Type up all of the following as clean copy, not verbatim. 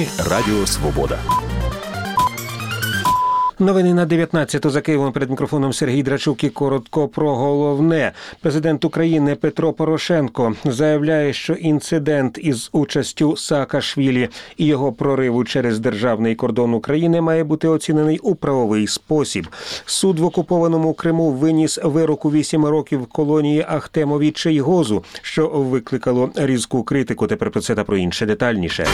Новини Радіо Свобода. Новини на 19-ту за Києвом. Перед мікрофоном Сергій Драчук і коротко про головне. Президент України Петро Порошенко заявляє, що інцидент із участю Саакашвілі і його прориву через державний кордон України має бути оцінений у правовий спосіб. Суд в окупованому Криму виніс вирок у 8 років колонії Ахтемові Чийгозу, що викликало різку критику. Тепер про це та про інше детальніше.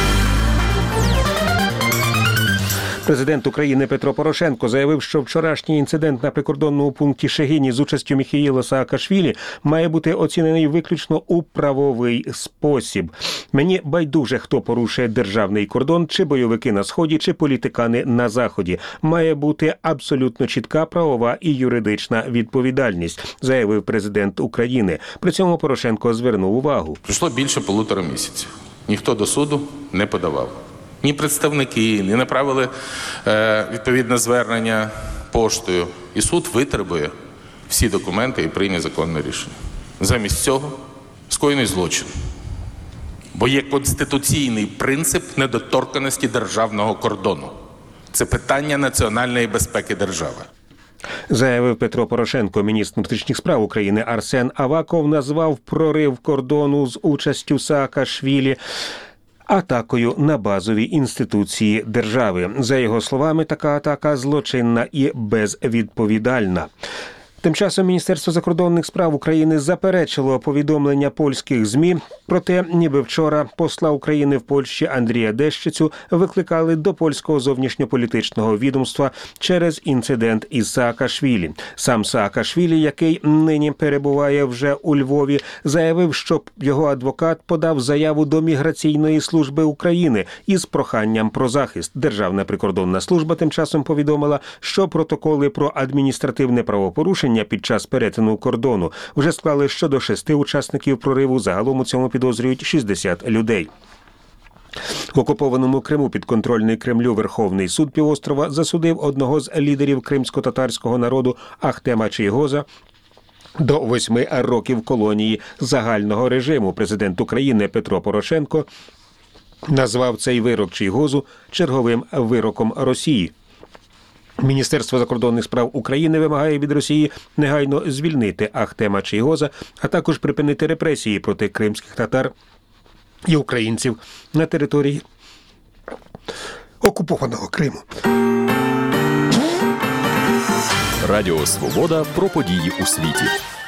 Президент України Петро Порошенко заявив, що вчорашній інцидент на прикордонному пункті Шегині з участю Міхеїла Саакашвілі має бути оцінений виключно у правовий спосіб. Мені байдуже, хто порушує державний кордон, чи бойовики на Сході, чи політикани на Заході. Має бути абсолютно чітка правова і юридична відповідальність, заявив президент України. При цьому Порошенко звернув увагу. Пройшло більше 1,5 місяця. Ніхто до суду не подавав. Ні представники, не направили відповідне звернення поштою. І суд витребує всі документи і прийме законне рішення. Замість цього скоєний злочин. Бо є конституційний принцип недоторканості державного кордону. Це питання національної безпеки держави. Заявив Петро Порошенко. Міністр внутрішніх справ України Арсен Аваков назвав прорив кордону з участю Саакашвілі атакою на базові інституції держави. За його словами, така атака злочинна і безвідповідальна. Тим часом Міністерство закордонних справ України заперечило повідомлення польських ЗМІ про те, ніби вчора посла України в Польщі Андрія Дещицю викликали до польського зовнішньополітичного відомства через інцидент із Саакашвілі. Сам Саакашвілі, який нині перебуває вже у Львові, заявив, що його адвокат подав заяву до Міграційної служби України із проханням про захист. Державна прикордонна служба тим часом повідомила, що протоколи про адміністративне правопорушення під час перетину кордону вже склали щодо 6 учасників прориву. Загалом у цьому підозрюють 60 людей. В окупованому Криму підконтрольний Кремлю Верховний суд півострова засудив одного з лідерів кримсько-татарського народу Ахтема Чийгоза до 8 років колонії загального режиму. Президент України Петро Порошенко назвав цей вирок Чийгозу черговим вироком Росії. Міністерство закордонних справ України вимагає від Росії негайно звільнити Ахтема Чийгоза, а також припинити репресії проти кримських татар і українців на території окупованого Криму. Радіо Свобода про події у світі.